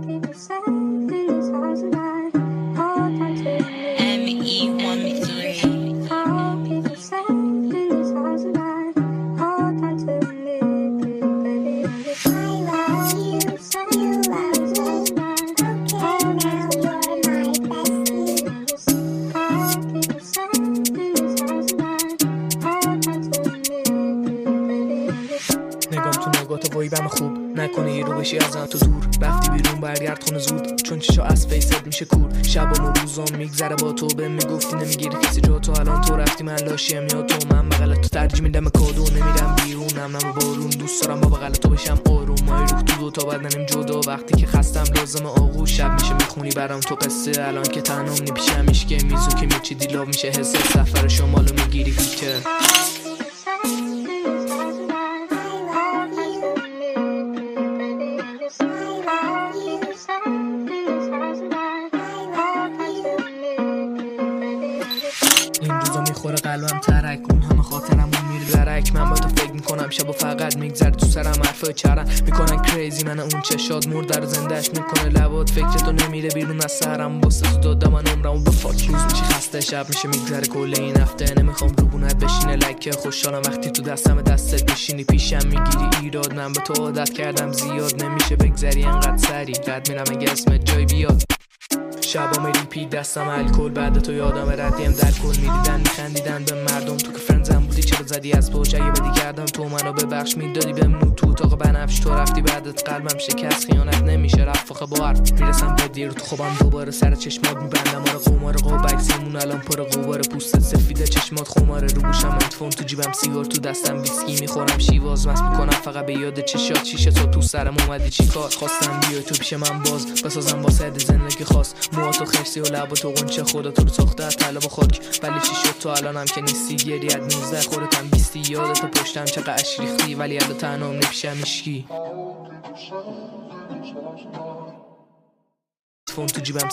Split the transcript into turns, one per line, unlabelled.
وایبم خوب نکنه یه رو بشی ازم تو دور، رفتی بیرون برگرد خونه زود، چون چشا از فیست میشه کور. شبام و روزام میگذره با تو، به میگفتی نمیگیری کسی جا تو، الان تو رفتی من لاشیم یا تو، من بغل تو ترجیح میدم کادو، نمیرم بیرون نم بارون، دوست دارم با بغل تو بشم آروم، مای روح تو دوتا بدنیم جدا، وقتی که خستم لازم آغوش، شب میشه میخونی برام تو قصه، الان که تنهام نمیشم میشکه میزو که میچی دیلاو میشه حس سفر شمالو میگیری بیکه. این روزا میخوره قلبم ترک، اون همه خاطرمون میره درک، من با تو فکر میکنم شب و فقط میگذره تو سرم حرفای چرم میکنن کریزی، من اون چشات مرده رو زندهش میکنه لبات، فکر تو نمیره بیرون از سرم، واسه تو دادم من عمرمو به فاک، روز میشه خسته شب میشه میگذره کل این هفته، نمیخوام روبونت بشینه لکه، خوشحالم وقتی تو دستم دستت میشینی پیشم میگیری ایراد، من به تو عادت کردم زیاد نمیشه بگذری انقدر سری، رد میرم اگه اسمت جای بیاد، شبام ریپیت دستم الکل، بعد تو یادم ردیم در کل، میدیدن میخندیدن به مردم، تو که فرنزم بودی چرا زدی از پوچ، اگه بدی کردم تو منو ببخش، میدادی بهم تو اتاق بنفش، تو رفتی بعدت قلبم شکست، خیانت نمیشه رفت فخ با حرف، میرسم به دیر تو خوابم دوباره سر چشمات میبندم، آره قمار قابکسیمون الان پر غبار، پوستت سفیده چشمات خماره، رو گوشم تلفن تو جیبم سیگار تو دستم ویسکی میخورم شیواز، مست میکنم فقط به یاد چشات، شیشه تو سرم اومدی چیکار، خواستم بیای تو پیش من باز بسازم واسه زندگی خاص، موهاتو خرسی و لباتو قنچه، خدا تو رو ساخته از طلا و خاک، ولی چی شد تو الانم که نیستی، گریت 19 خودتم 20 یادتو پشتم چقدر اش ریختی، ولی الان تنهام نمیشم هیچکی، تلفن تو جیبم